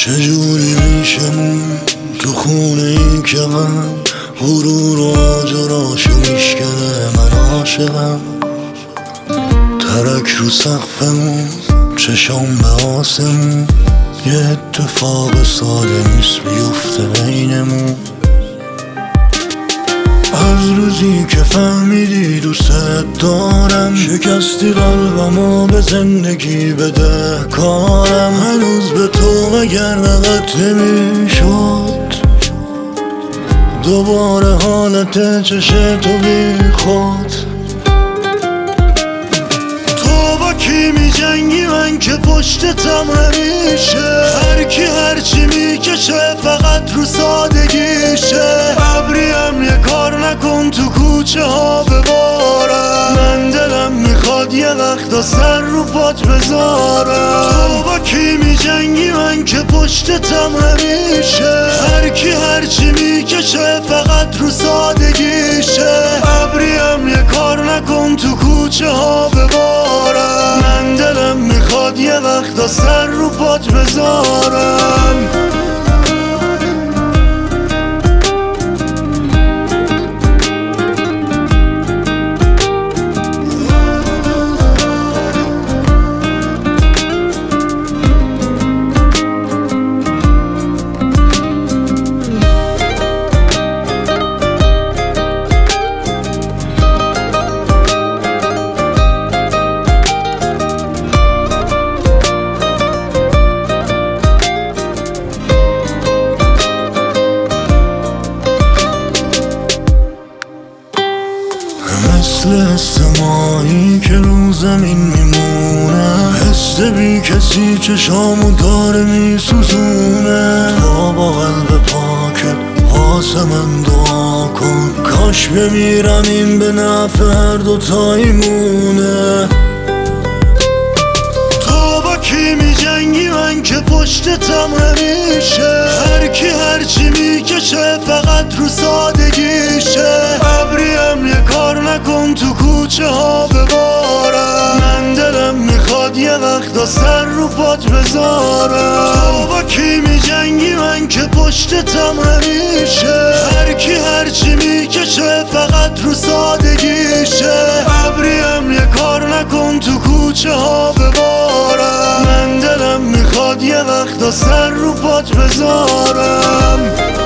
چجوری میشمون تو خونه این که من غرور و آجراشو میشکنه. من عاشقم ترک رو سقفمون، چشام به آسمون، یه اتفاق ساده نیست بیفته بینمون. از روزی که فهمیدی دوست دارم، شکستی قلبمو به زندگی بده کارم. هنوز به تو اگر نقد نمیشد دوباره حالت چش تو بی خود. تو با کی می جنگی من که پشتتم همیشه، هر کی هرچی میکشه فقط رو سادگیشه. ابریم یه کار نکن تو کوچه ها ببارم، من دلم میخواد یه وقتا سر رو پات بذارم. تو با کی می جنگی من که پشتتم همیشه، هر کی هرچی میکشه فقط رو سادگیشه. ابریم یه کار نکن تو کوچه ها ببارم، من دلم میخواد یه وقتا سر رو پات بذارم. مثل حس ماهی که رو زمین میمونه، حس بی کسی چشامو داره میسوزونه. تا با قلب پاکت واسه من دعا کن، کاش بمیرم این به نفع هر دوتاییمونه. تو با کی می جنگی من که پشتتم همیشه، هر کی هرچی میکشه فقط رو سادگیشه. ابریم یه کار نکن تو کوچه ها ببارم، من دلم میخواد یه وقتا سر رو پات بذارم. تو با کی می جنگی من که پشتتم همیشه، هر کی هرچی میکشه فقط رو سادگیشه. ابریم یه کار نکن تو کوچه ها ببارم، من دلم میخواد یه وقتا سر رو پات بذارم.